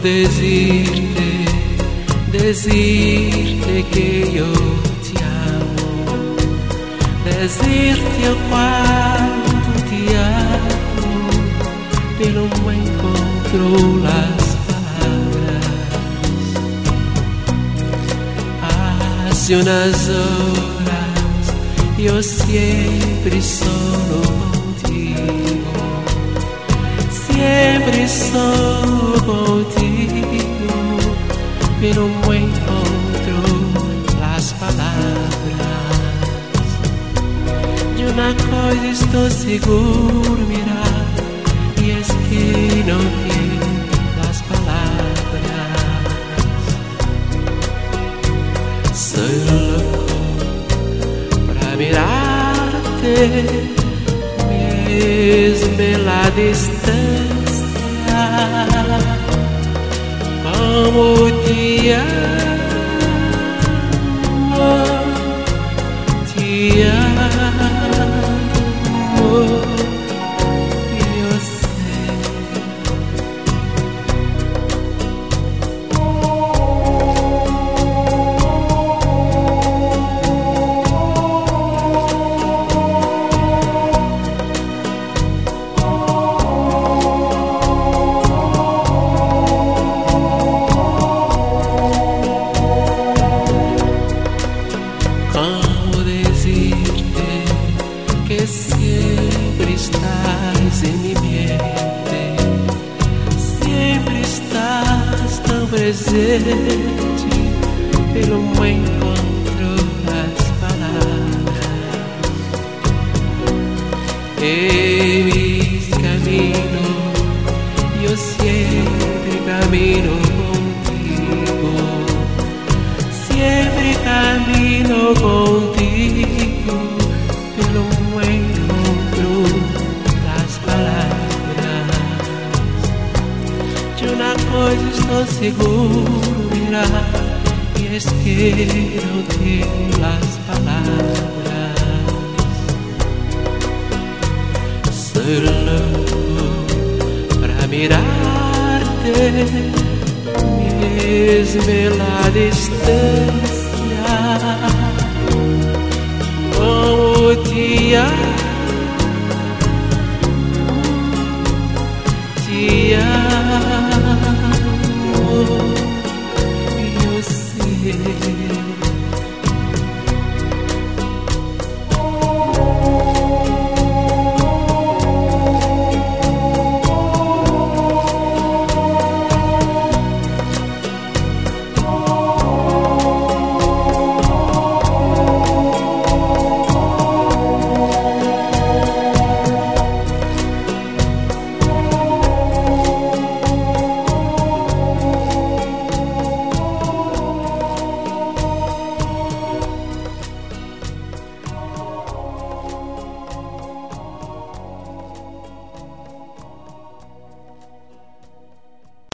decirte que yo te amo, decirte cuánto te amo, pero no encuentro las palabras. Hace unas horas yo siempre solo contigo, siempre solo contigo, pero no encontro las palabras. De una cosa estoy seguro, mira, y es que no tengo las palabras. Soy loco para mirarte, mesmo en la distancia. Como te amo, te amo, yo sé. Siempre estás en mi mente, siempre estás tan presente, pero no encuentro las palabras. En mis caminos yo siempre camino contigo, siempre camino contigo, pero no encuentro las palabras. De una cosa estoy seguro, mira, y es que no tengo las palabras. Soy loco para mirarte, mesmo en la distancia. Como te amo.